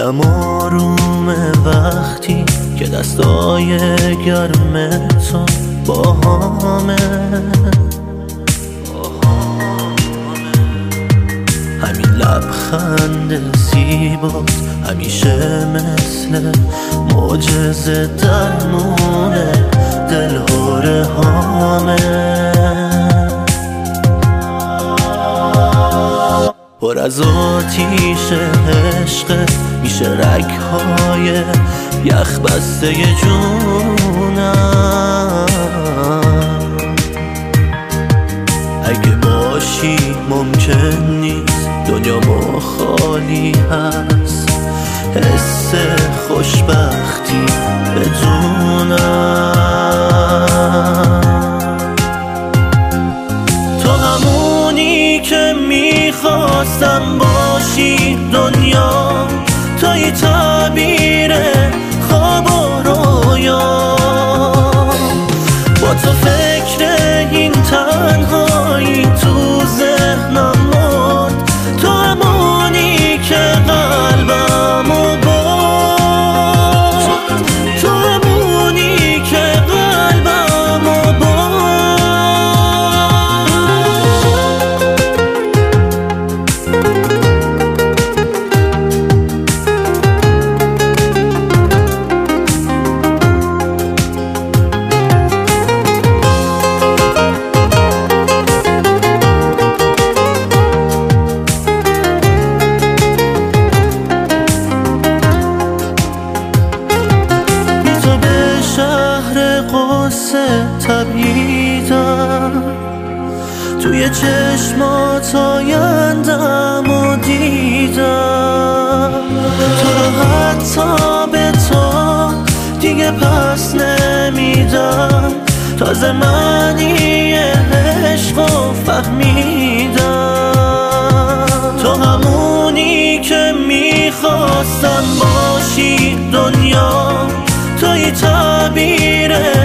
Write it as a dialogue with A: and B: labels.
A: دلم آرومه وقتی که دستای گرم تو باهامه. همین لبخند زیبات همیشه مثل معجزه درمونه دلهوره هامه. پر از آتیش عشق میشه رگ‌های یخ بسته جونم. اگه باشی ممکن نیست دنیا ما خالی هست، حس خوشبختی بدونم. تو همونی که میخواستم باشی دنیا، توی تعبیر خواب و رویا. با تو فکر این تنهایی تو ذهنم مرد، تو همونی که قلبمو برد، تو همونی که قلبمو برد. تبییدم توی چشمات آیندم و دیدم، تو رو حتی به تو دیگه پس نمیدم. تازه معنی عشق رو فهمیدم. تو همونی که میخواستم باشی دنیا، توی تعبیر